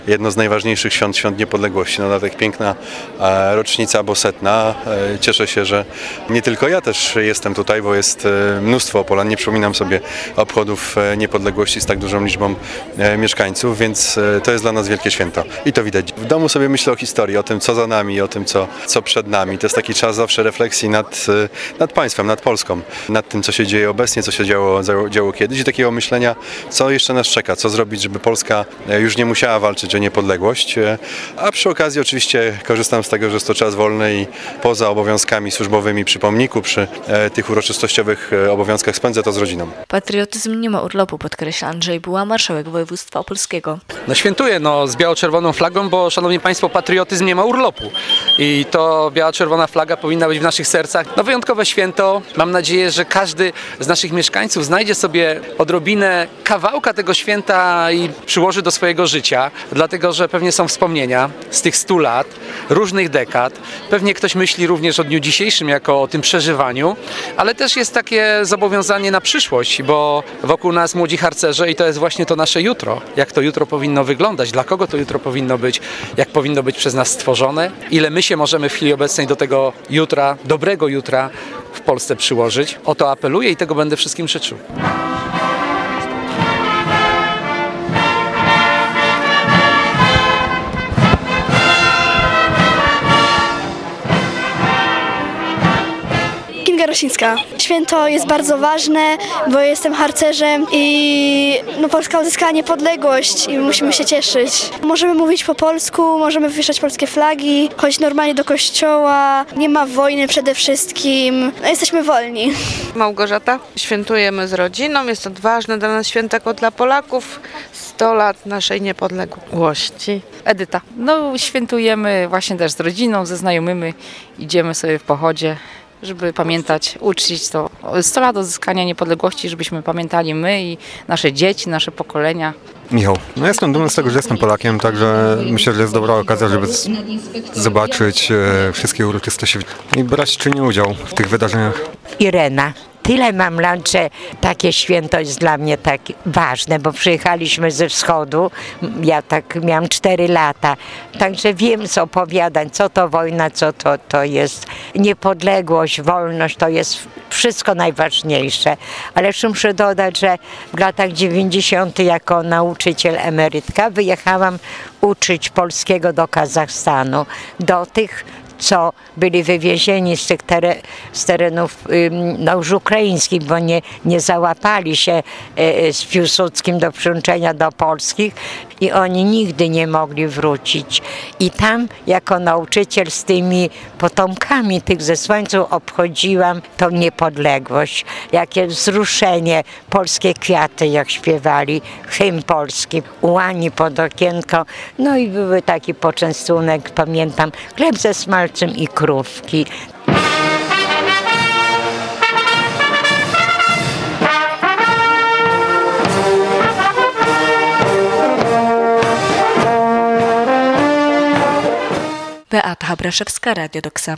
Jedno z najważniejszych świąt niepodległości. No tak piękna rocznica, bo 100. Cieszę się, że nie tylko ja też jestem tutaj, bo jest mnóstwo Opolan. Nie przypominam sobie obchodów niepodległości z tak dużą liczbą mieszkańców, więc to jest dla nas wielkie święto. I to widać. W domu sobie myślę o historii, o tym, co za nami, o tym, co przed nami. To jest taki czas zawsze refleksji nad państwem, nad Polską, nad tym, co się dzieje obecnie, co się działo kiedyś i takiego myślenia, co jeszcze nas czeka, co zrobić, żeby Polska już nie musiała walczyć o niepodległość. A przy okazji oczywiście korzystam z tego, że jest to czas wolny i poza obowiązkami służbowymi przy pomniku, przy tych uroczystościowych obowiązkach spędzę to z rodziną. Patriotyzm nie ma urlopu, podkreśla Andrzej Buła, marszałek województwa opolskiego. Świętuję z biało-czerwoną flagą, bo szanowni państwo, patriotyzm nie ma urlopu. I to biała-czerwona flaga powinna być w naszych sercach. Wyjątkowe święto. Mam nadzieję, że każdy z naszych mieszkańców znajdzie sobie odrobinę kawałka tego święta i przyłoży do swojego życia, dlatego że pewnie są wspomnienia z tych 100 lat, różnych dekad. Pewnie ktoś myśli również o dniu dzisiejszym jako o tym przeżywaniu, ale też jest takie zobowiązanie na przyszłość, bo wokół nas młodzi harcerze i to jest właśnie to nasze jutro. Jak to jutro powinno wyglądać, dla kogo to jutro powinno być, jak powinno być przez nas stworzone, ile my się możemy w chwili obecnej do tego jutra, dobrego jutra w Polsce przyłożyć. O to apeluję i tego będę wszystkim życzył. Rosińska. Święto jest bardzo ważne, bo jestem harcerzem i Polska uzyskała niepodległość i musimy się cieszyć. Możemy mówić po polsku, możemy wywieszać polskie flagi, chodzić normalnie do kościoła, nie ma wojny przede wszystkim, jesteśmy wolni. Małgorzata. Świętujemy z rodziną, jest to ważne dla nas święto jako dla Polaków. 100 lat naszej niepodległości. Edyta. Świętujemy właśnie też z rodziną, ze znajomymi, idziemy sobie w pochodzie, żeby pamiętać, uczcić to 100 lat odzyskania niepodległości, żebyśmy pamiętali my i nasze dzieci, nasze pokolenia. Michał, jestem dumny z tego, że jestem Polakiem, także myślę, że jest dobra okazja, żeby zobaczyć wszystkie uroczystości i brać czynny udział w tych wydarzeniach. Irena. Tyle mam lat, że takie święto jest dla mnie tak ważne, bo przyjechaliśmy ze wschodu, ja tak miałam 4 lata, także wiem z opowiadań, co to wojna, co to jest niepodległość, wolność, to jest wszystko najważniejsze. Ale jeszcze muszę dodać, że w latach 90. jako nauczyciel emerytka wyjechałam uczyć polskiego do Kazachstanu, do tych, co byli wywiezieni z terenów już ukraińskich, bo nie załapali się z Piłsudskim do przyłączenia do polskich i oni nigdy nie mogli wrócić. I tam jako nauczyciel z tymi potomkami tych zesłańców obchodziłam tą niepodległość. Jakie wzruszenie, polskie kwiaty jak śpiewali, hymn polski, ułani pod okienko. I były taki poczęstunek, pamiętam, chleb ze smalcem i krówki. Beata Habraszewska, Radio Doksa.